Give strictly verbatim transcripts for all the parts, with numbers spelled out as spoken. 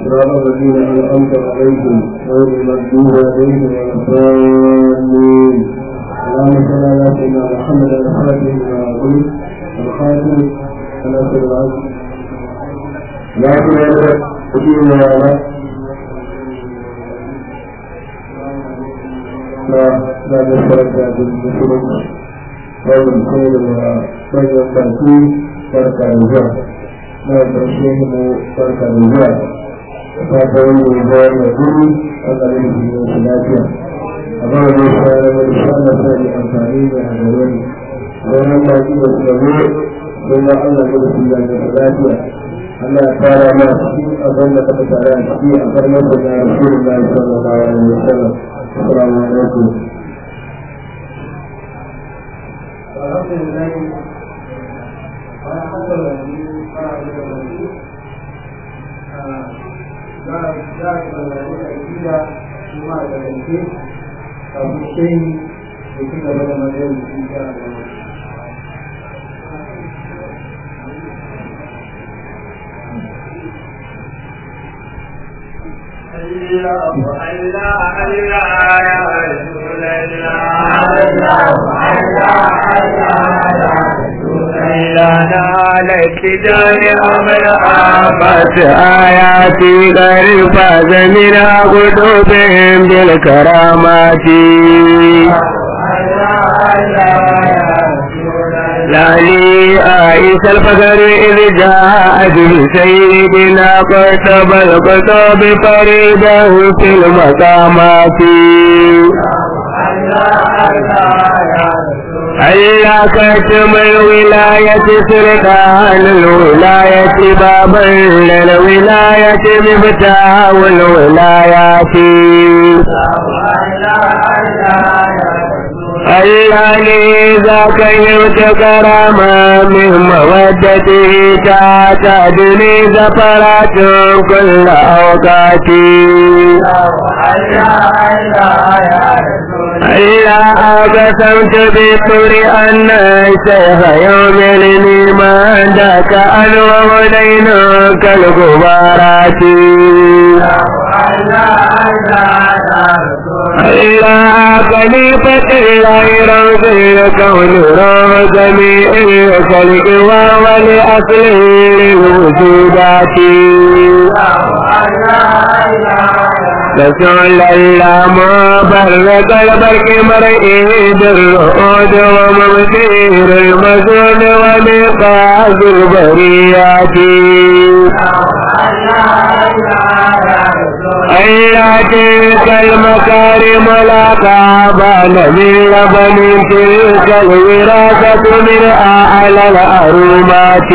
صراط الذين أنعمت عليهم غير المغضوب عليهم ولا الضالين. اللهم صل على سيدنا محمد الفاتح لما أغلق والخاتم على سر العصر لا تنادى فيما لا لا لا تشرك بالمسلمين قول الخير وخير التنفيذ بركة الرجال لا تشركه بركة الرجال فاتوا الرجال يقول أقل به وسلاتها أقول الرجال والرجال فاتي أنفاني وحضروني ولما كيف تقول ثم أن قل في الله وسلاتها أنا أتارى ما أشكي أظن فتتارى أشكي أفرمت إلى رسول الله صلى الله عليه وسلم. السلام عليكم. الحمد لله وحتى الذي قال الذي جاء جاء الذي أكيد ما يدرك أبو شيء يكون بدل ما يقول إن شاء الله. الله الله الله يا رسول الله الله الله الله يا رسول الله عليك جاني أمر آفات آياتي غريب زمنا قلوبهم بالكرامات لعلي آئس الفقر إذ جاء به سيدنا قطب القطب فريده في المقامات ألا كتم الولاية سرطان الولاية بابا للولاية مفتاح الولايات الله لي ذاك يذكر ما من مودته تعتدني زفرات كل أوقاتي الله أقسمت بطر أن الشيخ يؤمنني ما ذاك أنوى دينه كالغبارات الله خليفة الله روض الكون روض جميع الخلق وهو لأصله للوجودات رسول الله مبرق البرق مرئيد الرؤود ومبتير المسود ومقاس البريات الله تلك المكارم لا تعبان من لبن تلك الوراثة من أعلى الأرومات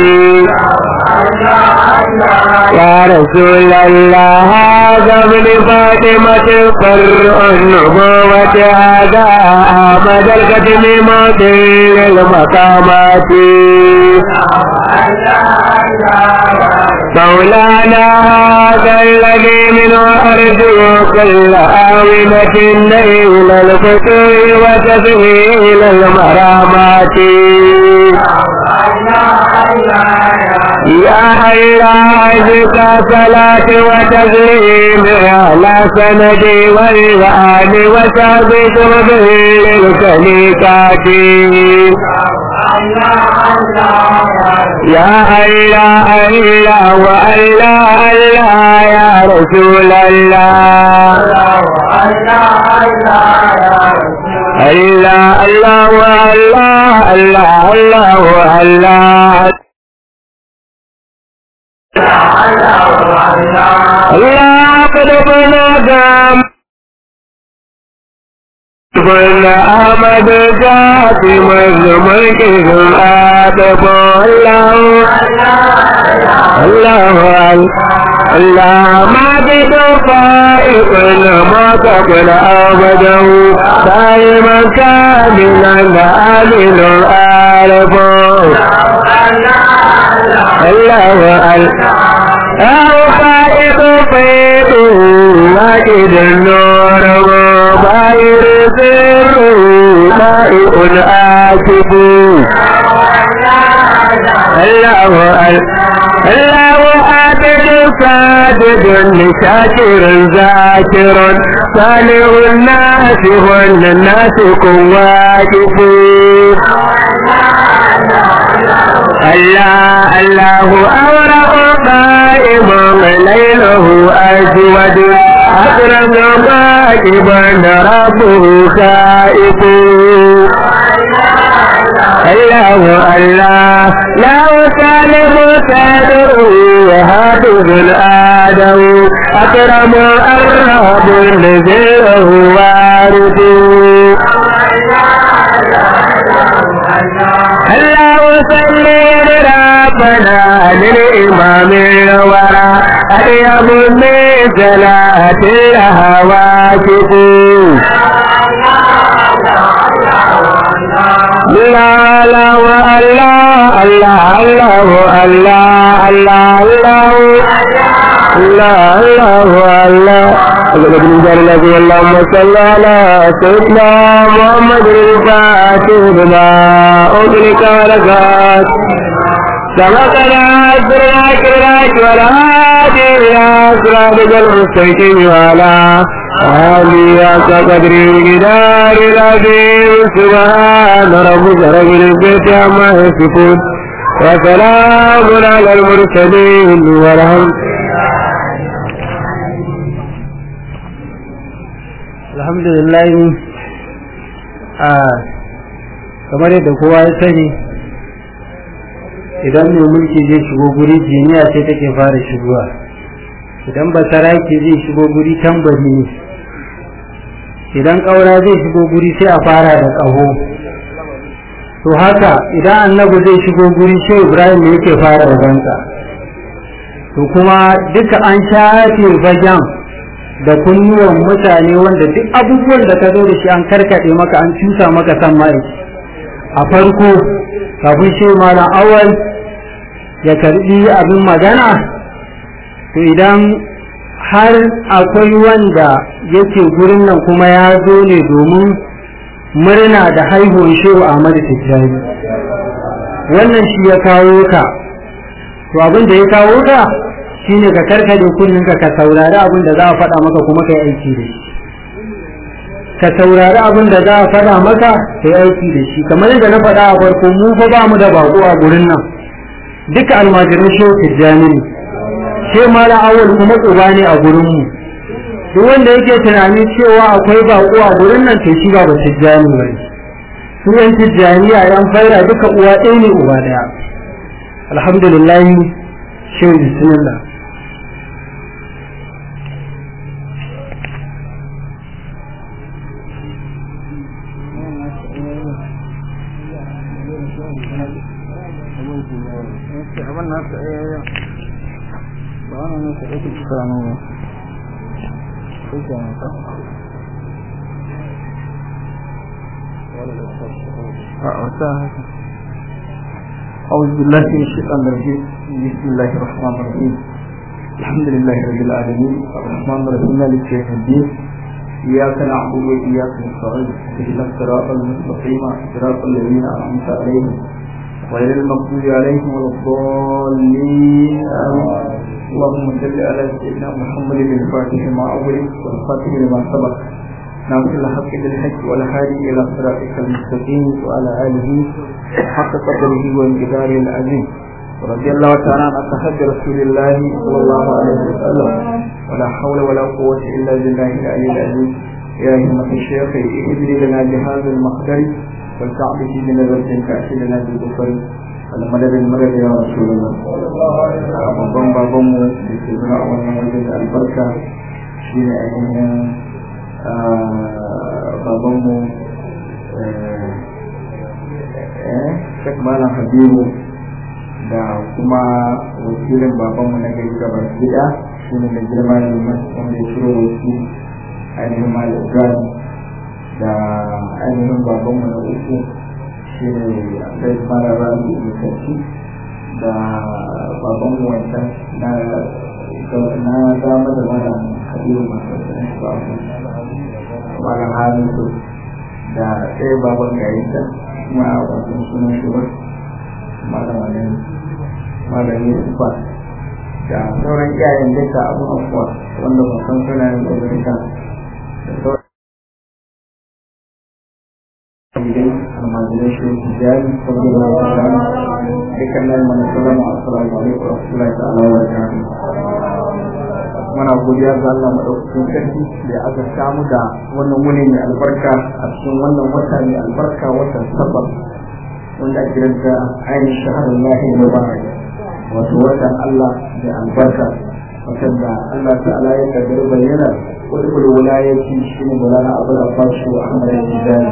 يا رسول الله هذا من فاطمة القر النبوة هذا أحمد الختم موديل المقامات مولانا هذا الذي منه أرجو كل آونة نيل الفتوح وتسهيل المرامات يا الله أجزك صلاة وتسليم على سندي والآن وسابق بالكنيكات يا الله الله والله الله يا رسول الله الله الله الله الله الله الله الله قد بلغ بل أحمد جاتي مظلم كذب آدب الله الله الله ما بدفائق ما تقل أبدا دائما كاملا آمن آلف الله الله فائق فيق واجد النور وباير سر فائق آكف الله الله آتت ساجد شاكر ذاكر صالح الناس والناس واقفون الله الله أورق قائم ليله أجود أكرم راكبا ربه خائف الله الله لا سالم سادر وهاتف الآدم أكرم الرب نزله وارث الله صلي ربنا للإمام الورى أيام من صلاة الهواكف لا لا الله الله الله الله الله الله الله الله اللهم صل على سيدنا محمد الفاتح لما أغلق ورقات سبقنا سرعك الراك والهادي إلى صراطك المستقيم وعلى آله حق قدره ومقداره العظيم سبحان ربك رب العزة عما يصفون وسلام على المرسلين والحمد alhamdulillah. a kamar yadda kowa ya sani idan mai mulki zai shigo guri jiniya sai take fara shigowa, idan basaraki zai shigo guri tambari ne, idan ƙaura zai shigo guri sai a fara da ƙaho. to haka idan annabi zai shigo guri sai Ibrahim ne yake fara da banka. to kuma duka an shafe fagen da kunnuwan mutane wanda duk abubuwan da ka zo da shi an karkade maka an cusa maka san mai a farko kafin shi malam awal ya karbi abin magana. to idan har akwai wanda yake gurin nan kuma ya zo ne domin murna da haihuwar shehu Ahmad Tijjani, wannan shi ya kawo ka. to abin da ya kawo ka shine ka karkade kunninka ka saurari abin da za a faɗa maka kuma kai aiki da shi, ka saurari abin da za a faɗa maka kai aiki da shi. kamar yadda na faɗa a farko, mu fa ba mu da bako a gurin nan, duka almajirin shehu Tijjani ne, she mala awal kuma uba ne a gurin mu. duk wanda yake tunani cewa akwai bako a gurin nan to shi ba ba Tijjani bane. su yan Tijjaniya yan faira duka uwa ɗaya ne uba ɗaya. alhamdulillah. shehu bismillah. أعوذ بالله من الشيطان الرجيم. بسم الله الرحمن الرحيم. الحمد لله رب العالمين الرحمن الرحيم مالك يوم الدين. إياك نعبد وإياك نستعين اهدنا الصراط المستقيم صراط الذين أنعمت عليهم غير المغضوب عليهم ولا الضالين آمين. اللهم صل على سيدنا محمد الفاتح ما أغلق والخاتم لما سبق ناصر الحق بالحق والهادي إلى صراطك المستقيم وعلى آله حق قدره وانقداره العظيم. رضي الله تعالى عن أصحاب رسول الله صلى الله عليه وسلم ولا حول ولا قوة إلا بالله العلي العظيم. يا همة الشيخ اهدني لنا بهذا المقدر والكعب في بنظرة كأس لنا بالبصر المدد المدد يا رسول الله. babban babanmu da ke zuwa a wannan wajen da albarka shi ne ainihin babanmu Sheikh Malam Habibu da kuma wakilin babanmu na gari gabar gida shi ne da girma ne wanda ya shiro wasu ainihin Malam Ibrahim da ainihin babanmu na uku shi ne Sheikh Malam Rabi Musashi da babanmu wancan na na dama da Malam Habibu masu babu Malam Hamisu da ɗaya baban gari ta kuma a wajen sunan shubar malamin malamin sufa da sauran iyayen duka abin afuwa wanda ba san sunayen da duka da sauran gidan almajirai shi tijjani saboda da wata dukkan nan mana salama assalamu alaikum wa rahmatullahi ta'ala wa barakatuh. Muna godiya ga Allah madaukakin sarki da aka samu da wannan wuni mai albarka a cikin wannan wata mai albarka watan safar wanda ake kiranta ainihin shahadar lahi mubarak wato watan Allah da albarka watan da Allah ta'ala ya kaddara bayyana wani wilayati shine Maulana Abdul Abbas Ahmad al-Tijani.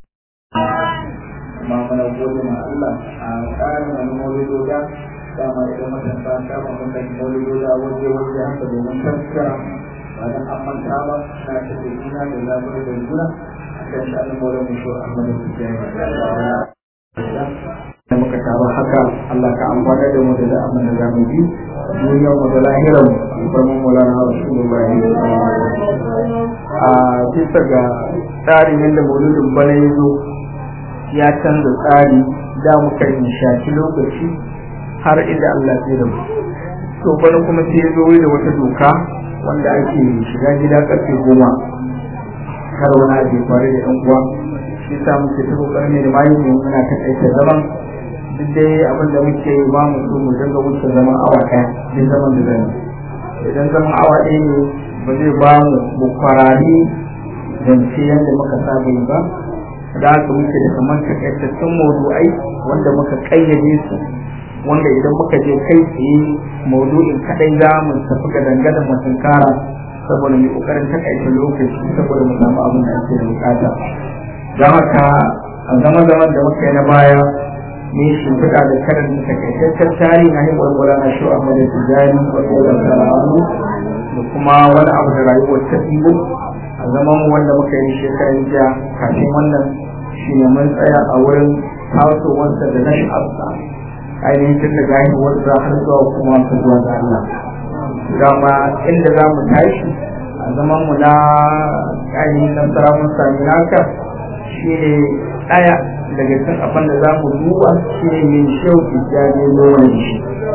Ma mana gode ma Allah a tsarin wani maulidoda dama idan matasa kama mutan maulidoda waje waje haka domin tattara ba dan an manta ba na tafi ina da labarai da juna a kan sha'anin maulana Mushur Ahmad al-Tijani. Da muka taru haka Allah ka amfana da mu da abin da zamu ji duniyar mu da lahirar mu alfarman Maulana Rasulullahi a bisa ga tsarin yadda mauludin bana ya zo ya canza tsari da muka yi shafi lokaci har inda Allah ya da mu to bana kuma sai ya zo da wata doka wanda ake shiga gida karfe goma har wani abu ya faru da ɗan uwa shi sa muke ta kokarin ne da bayan mu muna ta aika zaman duk dai abin da muke yi ba mu so mu dinga wuce zaman awa ɗaya duk zaman da zai idan zaman awa ɗaya ne ba zai ba mu mu kwarari zance yadda muka saba yi ba da haka muke da kamar takaitattun maudu'ai wanda muka kayyade su wanda idan muka je kai tsaye maudu'in kadai za mu tafi ga dangadan mutunkara saboda mai kokarin takaita lokaci saboda mu samu abin da ake da bukata. Don haka a zama zaman da muka yi na baya ne shi fita da karanta takaitaccen tarihi na haihuwar Maulana Shehu Ahmad Tijani wa sallallahu da kuma wani abu da rayuwar ta ɗigo a zaman wanda muka yi shekarun jiya kafin wannan shi ne mun tsaya a wurin tasowarsa da na sha'arsa ainihin tun da haihuwarsa har zuwa kuma su zuwa ga Allah. Dama inda za mu tashi a zaman mu na ainihin nan saramun sami naka shi ne ɗaya daga cikin abin da za mu duba shi ne mai shehu tijjani noman shi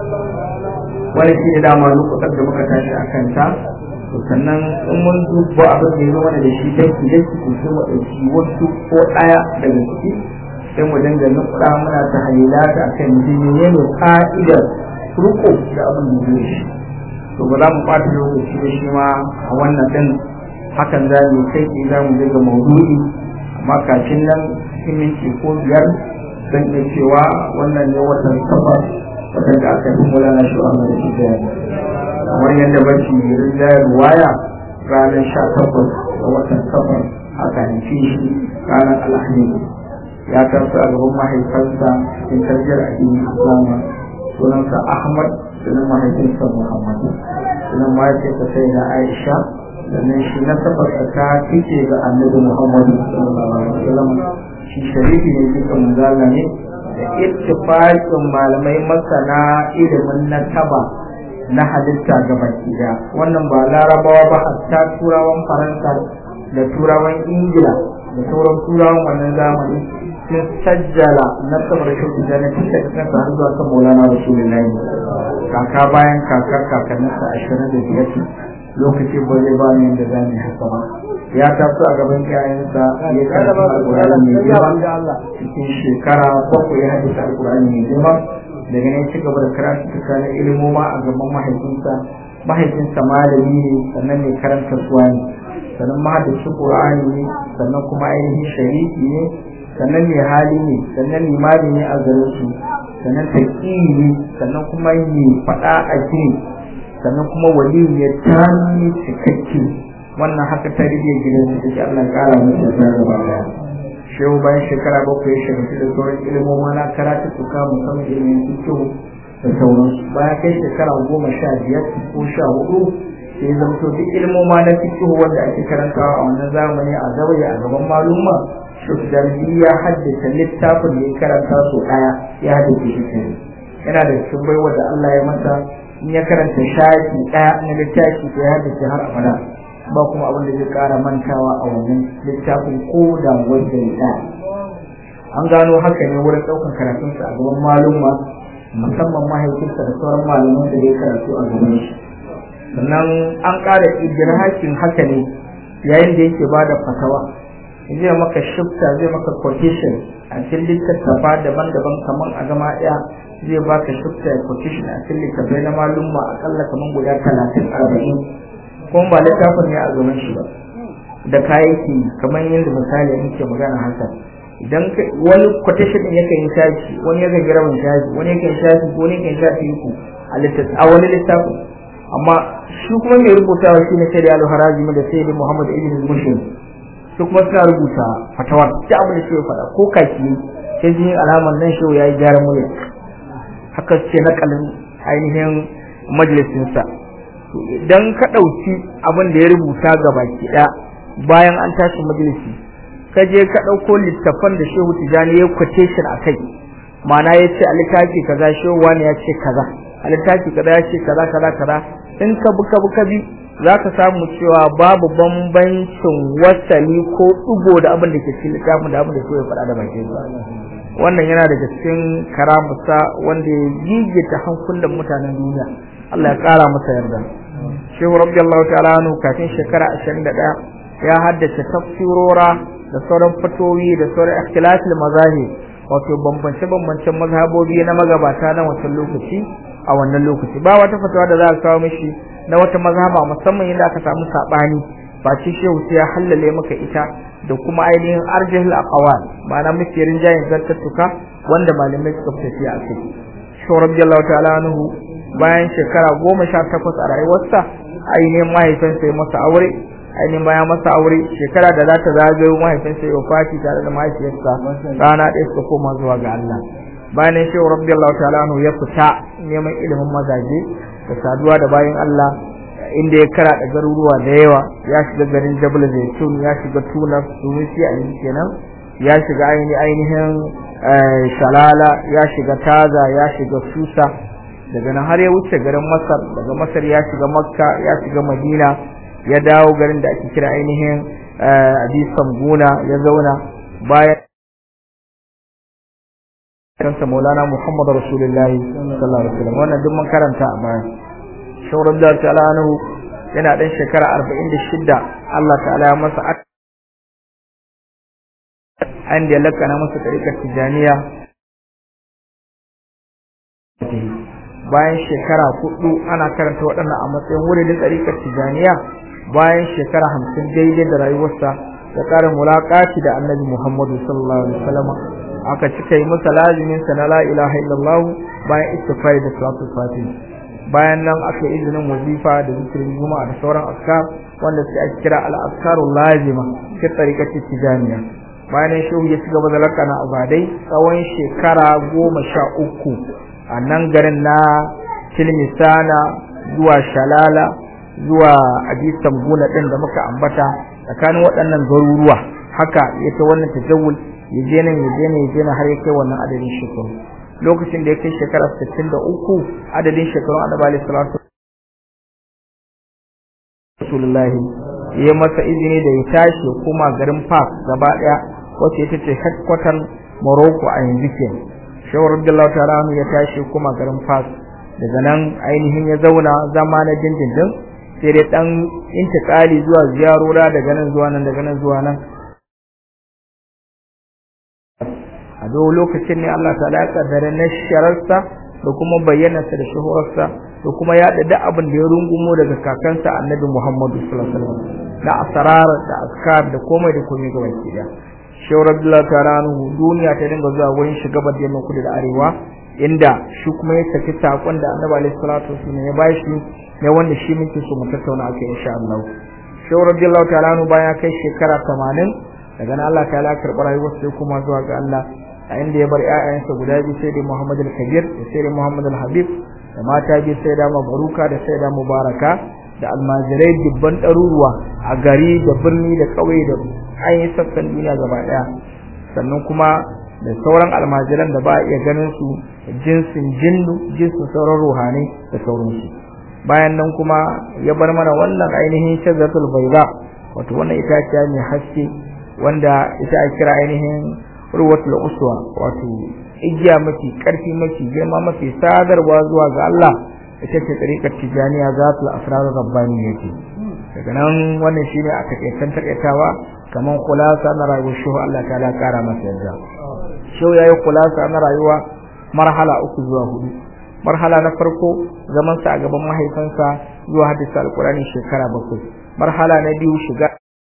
wani shi ne dama lokutan da muka tashi a kanta to sannan in mun duba abin da ya zo mana da shi daki daki to sai mu ɗauki wasu ko ɗaya daga ciki sai mu dinga nukuɗa muna ta halila da akan jini ne ne ka'idar turko da abin da zai shi to ba za mu ɓata lokaci da shi ma a wannan ɗin hakan za mu kai za mu daga maudu'i amma kafin nan cikin minti ko biyar zan iya cewa wannan ne watan safar watan da aka yi Maulana Shehu Ahmad Tijani kamar yadda barci rinjayar waya ranar sha takwas da watan safar aka nufi shi ranar alhamis ya taso a gaban mahaifansa cikin tarbiyar addinin islama sunansa Ahmad sunan mahaifinsa Muhammad sunan mahaifinsa sai da Aisha sannan shi na safarsa ta fice ga annabi Muhammad sallallahu alaihi wasallam shi sharifi ne duka manzala ne da ittifaqin malamai masana ilimin nasaba na halitta gaba ɗaya wannan ba larabawa ba hatta turawan faransa da turawan ingila da sauran turawan wannan zamani sun sajjala nasabar shi da na tun daga kansa har zuwa kan Maulana Rasulullahi kaka bayan kakar kakanninsa ashirin da biyar lokaci ba zai ba ni da zani haka ba ya taso a gaban iyayensa ya karanta alƙur'ani mai girma cikin shekara bakwai ya hadisa alƙur'ani mai girma daga nan ci gaba da karatu tsakanin ilimoma a gaban mahaifinsa mahaifinsa malami ne sannan mai karanta suwa ne sannan mahaddaci ƙur'ani ne sannan kuma ainihin sharifi ne sannan mai hali ne sannan limami ne a garin su sannan taƙi ne sannan kuma mai faɗa a jini sannan kuma waliyu ya tani cikakke wannan haka ta rige gidan su take Allah kara masa da baya shehu bayan shekara bakwai ya shiga da sauran ilimin na karatu suka musamman ilimin fiqh da sauran bayan kai shekara goma sha biyar ko sha hudu sai ya zama to duk ilimin na fiqh wanda ake karantawa a wannan zamani a zawaya a gaban maluma shehu jami'i ya haddace littafin da ya karanta so daya ya haddace shi yana da cikin baiwa da Allah ya masa in ya karanta shafi ɗaya na littafi to ya dace har abada ba kuma abin da zai ƙara mantawa a wannan littafin ko da wanda ya ɗaya an gano haka ne wurin ɗaukar karatunsa a gaban maluma musamman mahaifinsa da sauran malaman da ya karatu a gaban shi. Sannan an ƙara idrakin haka ne yayin da yake ba da fatawa, zai maka shifta, zai maka quotation a cikin littattafa daban-daban kamar a gama ɗaya, zai baka shifta ya quotation a cikin littattafai na malumma akalla kamar guda talatin arba'in, kuma ba littafin ne a gaban shi ba da kayayyaki kamar yadda misali muke magana haka. Idan wani quotation din yakan yi shafi, wani yakan yi rabin shafi, wani yakan yi shafi, wani yakan yi shafi uku a wani littafin, amma shi kuma mai rubutawa shi ne sai da al-Harazimi da sai da Muhammad ibn Muslim, su kuma suna rubuta fatawar ta abin da shi ya faɗa ko kaki sai jin alamar nan shi ya yi gyaran murya, haka ce nakalin ainihin majalisinsa. Idan ka ɗauki abin da ya rubuta ga baki ɗaya bayan an tashi majalisi, ka je ka ɗauko littafan da Shehu Tijani ya quotation a kai, ma'ana ya ce a littafi kaza Shehu wani ya ce kaza, a littafi kaza ya ce kaza kaza kaza, in ka buka buka bi za ka samu cewa babu bambancin wasali ko ɗigo da abin da ke cikin littafin da abin da Shehu ya faɗa da bakin sa. Wannan yana daga cikin karamusa wanda ya gigita hankulan mutanen duniya, Allah ya ƙara masa yarda. Shehu radiyallahu ta'ala anhu kafin shekara ashirin da ɗaya ya haddace tafsirora da sauran fatowi da sauran ikhtilafil mazahib, wato bambance bambancen mazhabobi na magabata na wancan lokaci a wannan lokaci. Ba wata fatawa da za a kawo mishi na wata mazhaba musamman yadda aka samu sabani, ba ci shehu sai ya hallale maka ita da kuma ainihin arjihul aqwal, ma'ana mafi rinjayen zartattuka wanda malamai suka tafi a kai. Shehu radiyallahu ta'ala anhu bayan shekara goma sha takwas a rayuwarsa ainihin mahaifinsa ya masa aure, ainihin bayan masa aure shekara da za ta zagayo mahaifinsa ya wafati tare da mahaifiyarsa rana ɗaya suka koma zuwa ga Allah. Bayan Shehu radiyallahu ta'ala anhu ya fita neman ilimin mazaje da saduwa da bayan Allah, inda ya kara da garuruwa da yawa, ya shiga garin Jabal Zaitun, ya shiga Tunas, Tunisi a yanzu kenan, ya shiga ainihin Shalala, ya shiga Taza, ya shiga Susa, daga nan har ya wuce garin Masar, daga Masar ya shiga Makka, ya shiga Madina, ya dawo garin da ake kira ainihin Abisan Guna ya zauna. Bayan kansa Maulana Muhammad Rasulullahi sallallahu alaihi wasallam, wannan duk mun karanta a baya. Shauran da ta'ala anhu yana dan shekara arba'in da shida Allah ta'ala ya masa an da lakana masa tarikar Tijaniya. Bayan shekara hudu ana karanta waɗannan a matsayin wurin tarikar Tijaniya, bayan shekara hamsin daidai da rayuwarsa ya ƙara mulaƙati da Annabi Muhammadu sallallahu alaihi wasallam, aka cika yi masa lazimin sa na la ilaha illallah bayan istifai da salatul fatih. Bayan nan aka izinin wazifa da zikirin juma'a da sauran askar wanda sai ake kira al-azkarul lazima fi tariqati Tijaniya. Bayan shehu ya cigaba da lakana abadai tsawon shekara goma sha uku a nan garin na Tilmisana zuwa Shalala zuwa Abisan Guna din da muka ambata. Tsakanin waɗannan garuruwa haka yake wannan tajawul, ya je nan ya je nan ya je nan har ya kai wannan adadin shekaru. Lokacin da ya kai shekara sittin da uku adadin shekarun Annabi alaihi salatu Rasulullahi ya masa izini da ya tashi kuma garin Fas gaba daya, wacce ita ce headquarter Morocco a yanzu ke. Shehu radiyallahu ta'ala anhu ya tashi kuma garin Fas, daga nan ainihin ya zauna zama na dindindin, sai dai dan intikali zuwa ziyarora daga nan zuwa nan daga nan zuwa nan. A duk lokacin ne Allah ta'ala ya kaddara na shararsa da kuma bayyanarsa da shuhurarsa da kuma yaɗa da abin da ya rungumo daga kakansa Annabi Muhammadu sallallahu alaihi wasallam na asrar da azkar da komai da komai ga baki da. Shehu radiyallahu ta'ala anhu duniya ta dinga zuwa wurin shi gabar da kudu da arewa, inda shi kuma ya tafi sakon da Annabi alaihi salatu wasallam ya bashi ne wanda shi muke so mu tattauna akai insha Allah. Shehu radiyallahu ta'ala anhu bayan kai shekara tamanin daga nan Allah ta'ala ya karɓi rayuwarsa sai kuma zuwa ga Allah, a inda ya bar ƴaƴansa guda biyu, sai da Muhammad al-Kabir da sai da Muhammad al-Habib, da mata biyu sai da Mabaruka da sai da Mubaraka, da almajirai dubban ɗaruruwa a gari da birni da ƙauye da ainihin sassan duniya gaba ɗaya. Sannan kuma da sauran almajiran da ba a iya ganin su, jinsin jinnu, jinsin sauran ruhanai da sauransu. Bayan nan kuma ya bar mana wannan ainihin shazzatul bayda, wato wannan itaciya mai haske wanda ita a kira ainihin ruwatul uswa, wato igiya mafi karfi mafi girma mafi sadarwa zuwa ga Allah ita ce tariqar tijaniya zatul asrar rabbaniyyati. Daga nan wannan shine a takaitan takaitawa kaman khulasa na rayuwar shehu Allah ta'ala kara masa yarda. Shehu yayi khulasa na rayuwa marhala uku zuwa hudu. Marhala na farko zaman sa a gaban mahaifansa zuwa hadisi alqur'ani shekara bakwai. Marhala na biyu shiga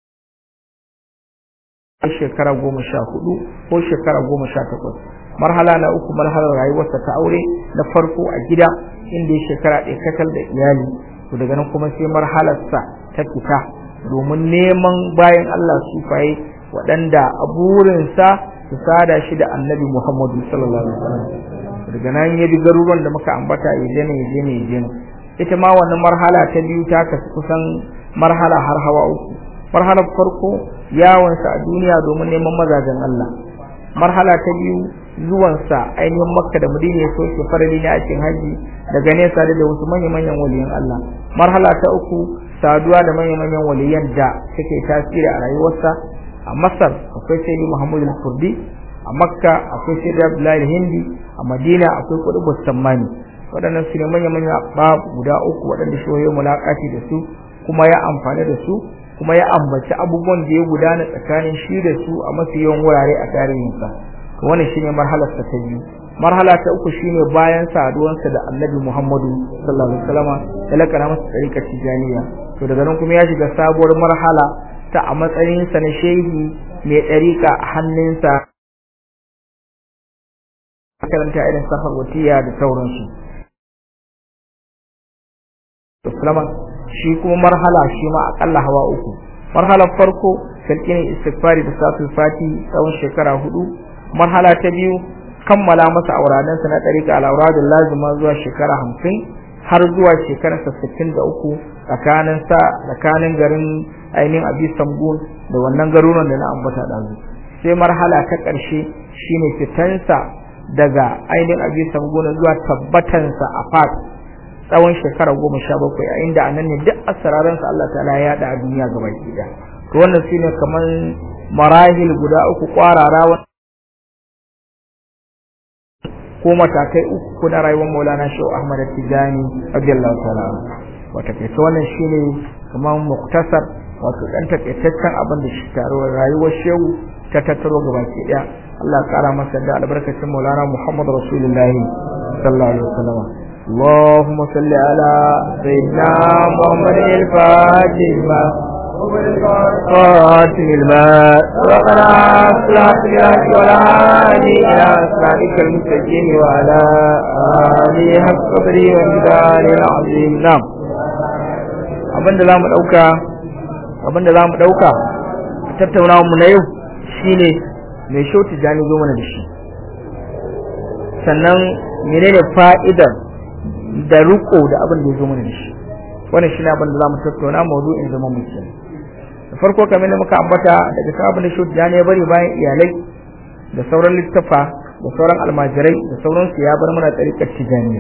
shekara goma sha hudu ko shekara goma sha takwas. Marhala na uku marhalar rayuwarsa ta aure na farko a gida inda ya shekara ɗaya kacal da iyali. To daga nan kuma sai marhalarsa ta fita domin neman bayan Allah sufaye waɗanda a burinsa su sada shi da annabi Muhammadu sallallahu alaihi wasallam. Daga nan ya bi garuruwan da muka ambata ya je ne ya je ne ya je ne. Ita ma wannan marhala ta biyu ta kasu kusan marhala har hawa uku. Marhalar farko yawansa a duniya domin neman mazajen Allah. Marhala ta biyu zuwansa ainihin Makka da Madina ya soke farali na aikin haji daga nesa da wasu manya-manyan waliyan Allah. Marhala ta uku saduwa da manya-manyan waliyan da suke tasiri a rayuwarsa. A Masar akwai Sayyidi Muhammad al-Kurdi, a Makka akwai Sayyidi Abdullahi al-Hindi, a Madina akwai Qutb as-Sammani. Waɗannan su ne manya-manyan bab guda uku waɗanda shi ya mulakati da su kuma ya amfani da su kuma ya ambaci abubuwan da ya gudana tsakanin shi da su a mafi yawan wurare a tarihinsa. Wannan shine marhalar ta biyu. Marhala ta uku shine bayan saduwansa da Annabi Muhammadu sallallahu alaihi wasallam da lakana masa tariqar tijaniya. To daga nan kuma ya shiga sabuwar marhala ta a matsayin sa na shehi mai tariqa a hannunsa karanta irin safarwatiya da sauransu. Sallama shi kuma marhala shi ma akalla hawa uku. Marhalar farko sarkin istighfari da salatul fati tsawon shekara hudu. Marhala ta biyu kammala masa auradansa na tariqa al-awradul lazima zuwa shekara hamsin har zuwa shekara sittin da uku tsakanin sa tsakanin garin ainihin Abi Sambul da wannan garuruwan da na ambata dazu. Sai marhala ta ƙarshe shine fitansa daga ainihin Abi Sambul zuwa tabbatansa a Fat tsawon shekara goma sha bakwai a inda anan ne duk asararansa Allah ta'ala ya yada a duniya gabaki daya. To wannan shine kaman marahil guda uku kwarara ko matakai uku na rayuwar Maulana Shehu Ahmad Tijani radiyallahu ta'ala. Wata kai to wannan shine kaman muktasar wato dan takaitaccen abin da shi taro rayuwar Shehu ta tattaro gabaki daya. Allah ya kara masa da albarkacin Maulana Muhammad Rasulullahi sallallahu alaihi wasallam. اللهم صل على سيدنا محمد الفاتح ما خاتم الماء وقنا صلاة الله ولا هادي إلى صراطك المستقيم وعلى آله حق قدره ومقداره العظيم. نعم abinda zamu dauka abinda zamu dauka tattaunawa mu na yau shine me Shehu Tijani zo mana da shi, sannan menene fa'idar da riko da abin da ya zo mana da shi. Wannan shine abin da zamu tattauna mawdu'in zaman mu kenan. Da farko kamar da muka ambata daga sabon da Shehu Tijani ya bari bayan iyalai da sauran littafa da sauran almajirai da sauran su ya bar mana tariqar Tijaniya.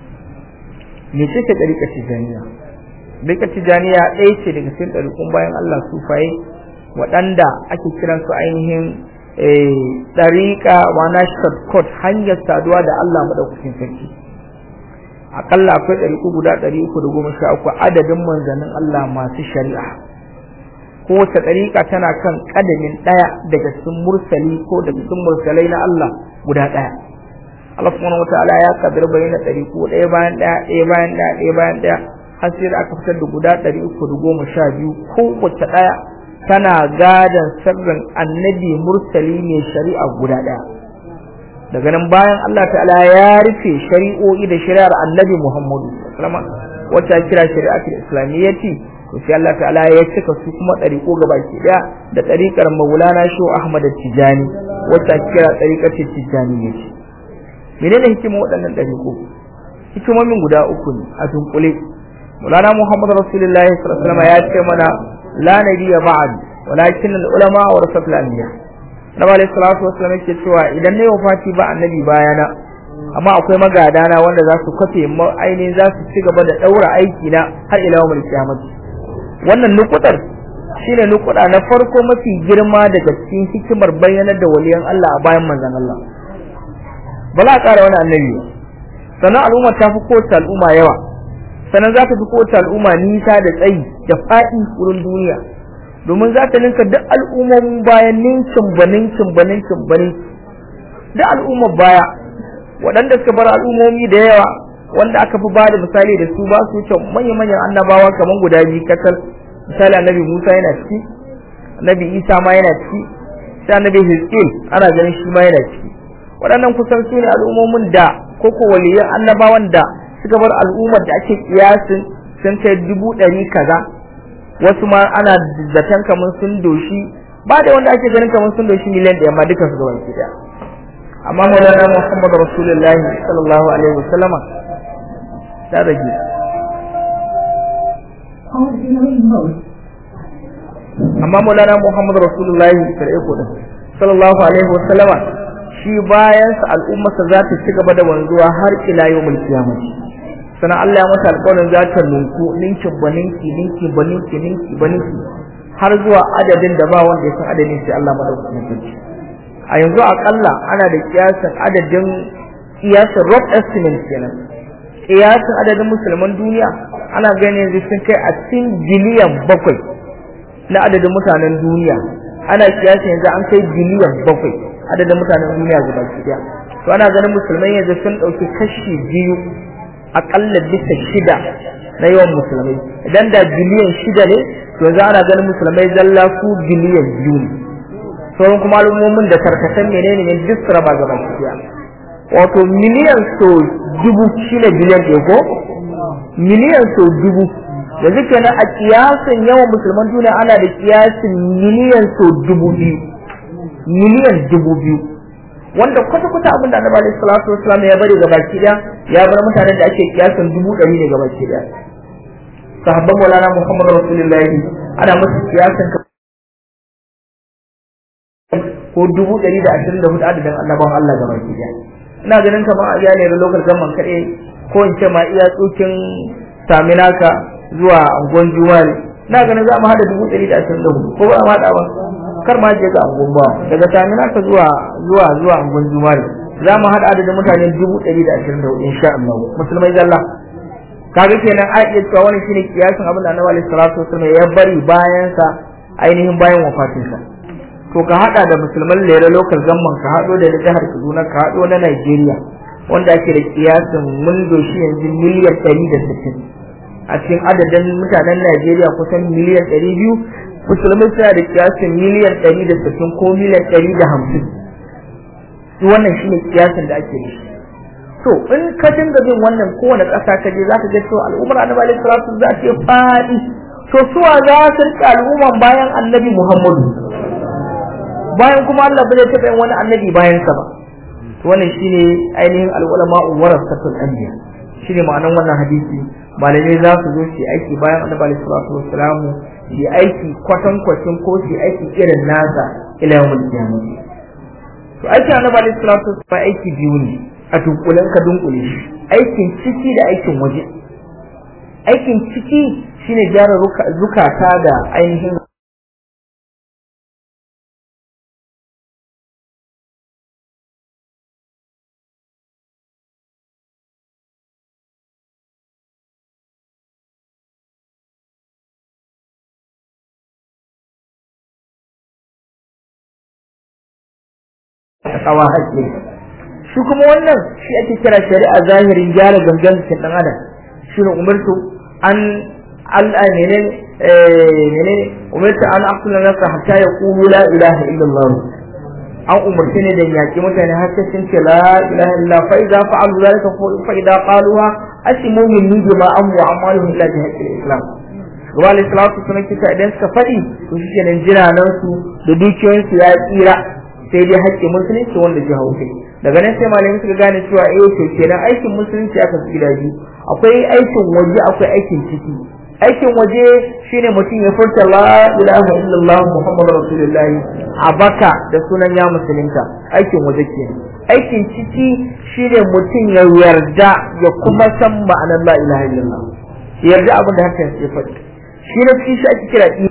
Me ce ta tariqar Tijaniya? Tariqar Tijaniya ɗaya ce daga cikin ɗariƙun bayan Allah sufaye waɗanda ake kiran su ainihin eh tariqa wa na shortcut hanyar saduwa da Allah madaukakin sarki. Akalla akwai ɗariƙu guda ɗari uku da goma sha uku adadin manzannin Allah masu shari'a. Kowace ɗariƙa tana kan ƙadamin ɗaya daga cikin mursali ko daga cikin mursalai na Allah guda ɗaya. Allah subhanahu wataala ya kaddara bayyana ɗariƙu ɗaya bayan ɗaya ɗaya bayan ɗaya ɗaya bayan ɗaya har sai da aka fitar da guda ɗari uku da goma sha biyu. Kowace ɗaya tana gadan sirrin annabi mursali mai shari'a guda ɗaya. Daga nan bayan Allah ta'ala ya rufe shari'o'i da shari'ar annabi Muhammadu sallama wacce kira shari'atul islamiyyati, to sai Allah ta'ala ya cika su kuma ɗariƙo gabaki daya da ɗariƙar Maulana Shehu Ahmad Tijani wacce kira ɗariƙatul Tijaniyyati. Menene hikimar waɗannan ɗariƙo? Hikimomin guda uku ne a dunkule. Maulana Muhammad Rasulullahi sallallahu alaihi wasallam ya ce mana la nabiyya ba'd walakin al-ulama warasatul anbiya. Nabi alayhi salatu wasallam yake cewa idan ne wafati ba annabi bayana, amma akwai magadana wanda za su kafe ainihin za su ci gaba da daura aiki na har ila yawmul qiyamah. Wannan nukudar shine nukuda na farko mafi girma daga cikin hikimar bayyanar da waliyan Allah a bayan manzon Allah. ba za a ƙara wani annabi ba. Sannan al'umma ta fi kowace al'umma yawa, sannan za ta fi kowace al'umma nisa da tsayi da faɗi wurin duniya, domin za ta ninka duk al'ummomin baya ninkin ba ninkin ba ninkin ba ninkin. Duk al'ummar baya waɗanda suka bar al'ummomi da yawa wanda aka fi bada misali da su ba su wuce manya-manyan annabawa kamar guda biyu kasar. Misali annabi Musa yana ciki, annabi Isa ma yana ciki, sai annabi Hizqil ana ganin shi ma yana ciki. Waɗannan kusan su ne al'ummomin da koko waliyan annabawan da suka bar al'ummar da ake kiyasin sun kai dubu ɗari kaza, wasu ma ana zaton kamar sun doshi ba da wanda ake ganin kamar sun doshi miliyan ɗaya ma duka su gaba ki daya. Amma Maulana Muhammad Rasulullahi sallallahu alaihi wasallam ta rage. Amma Maulana Muhammad Rasulullahi sallallahu alaihi wasallam shi bayan sa al'ummarsa za ta ci gaba da wanzuwa har ila yawmul qiyamah. Sannan Allah ya masa alƙawarin za ta ninku ninki baninki ninki baninki ninki baninki har zuwa adadin da ba wanda ya san adadin sai Allah madaukakin sarki. A yanzu akalla ana da kiyasin adadin kiyasin rough estimate kenan. Kiyasin adadin musulman duniya ana ganin yanzu sun kai a cikin biliyan bakwai na adadin mutanen duniya. Ana kiyasin yanzu an kai biliyan bakwai adadin mutanen duniya guda ɗaya. To ana ganin musulmai yanzu sun ɗauki kashi biyu akalla bisa shida na yawan musulmai. Idan da biliyan shida ne to yanzu ana ganin musulmai zalla su biliyan biyu ne. Sauran kuma al'ummomin da karkashin menene ne duk su raba gaba ɗaya. Wato miliyan so dubu shine biliyan ɗaya ko? Miliyan so dubu. Da zuke na a kiyasin yawan musulman duniya ana da kiyasin miliyan so dubu biyu. Miliyan dubu biyu. Wanda kwata-kwata abin da Annabi sallallahu alaihi wasallam ya bari gaba ɗaya ya bar mutanen da ake kiyasin dubu ɗari ne gaba ɗaya. Sahabban Maulana Muhammad Rasulullahi ana musu kiyasin ko dubu ɗari da ashirin da hudu adadin annabawan Allah gaba ɗaya. Ina ganin kamar a iya ne da local government kaɗai ko in ce ma iya tsokin Saminaka zuwa Angon Juwari. Ina ganin za mu haɗa dubu ɗari da ashirin da hudu ko ba mu haɗa ba. Kar ma je ga Angon ba daga Saminaka zuwa zuwa zuwa Angon Juwari za mu haɗa adadin mutane dubu ɗari da ashirin da hudu insha Allah musulmai zalla. Kaga kenan a iya cewa wani shine kiyasin abin da Annabi sallallahu alaihi wasallam ya bari bayan sa ainihin bayan wafatinsa. To ka hada da musulman lera local government ka hado da jihar Kaduna ka hado na Nigeria wanda ake da kiyasin mun doshi yanzu miliyan ɗari da sittin a cikin adadin mutanen Nigeria kusan miliyan ɗari biyu musulmai suna da kiyasin miliyan ɗari da sittin ko miliyan ɗari da hamsin. Wannan shine kiyasin da ake da shi. To in ka dinga bin wannan kowane ƙasa ka je zaka ga cewa al'ummar Annabi alaihi salatu za ta faɗi. To suwa za su rika al'umman bayan Annabi Muhammadu bayan kuma Allah bai taɓa yin wani annabi bayan sa ba. To wannan shine ainihin al-ulama warasatul anbiya. Shine ma'anar wannan hadisi. Malamai za su zo su aiki bayan Annabi sallallahu alaihi wasallam, su aiki kwatan kwacin ko su aiki irin nasa ila yawmul qiyamah. To aiki Annabi sallallahu alaihi wasallam aiki biyu ne a dunkulen ka dunkule shi. Aikin ciki da aikin waje. Aikin ciki shine gyara zukata da ainihin tsawa haƙƙi. Shi kuma wannan shi ake kira shari'a zahirin gyara gangan jikin ɗan adam. Shi ne umartu an al'aminin ne umartu an aqtula nafsa hatta yaqulu la ilaha illallah. An umarci ne da yaƙi mutane har sai sun ce la ilaha illallah fa idza fa'alu zalika fa idza qaluha asimu minni bima amu wa amaluhum illa bi haqqil islam. Wa alayhi salatu sunan kisa idan suka faɗi to shi kenan jiranan su da dukiyoyinsu ya tsira sai dai haƙƙin musulunci wanda ke hauke. Daga nan sai malamai suka gane cewa eh to kenan aikin musulunci aka fi gida biyu. Akwai aikin waje akwai aikin ciki. Aikin waje shine mutum ya furta la ilaha illallah muhammadur rasulullahi a baka da sunan ya musulunta, aikin waje kenan. Aikin ciki shine mutum ya yarda ya kuma san ma'anar la ilaha illallah, yarda abin da hakan ya faɗi. Shi ne shi ake kira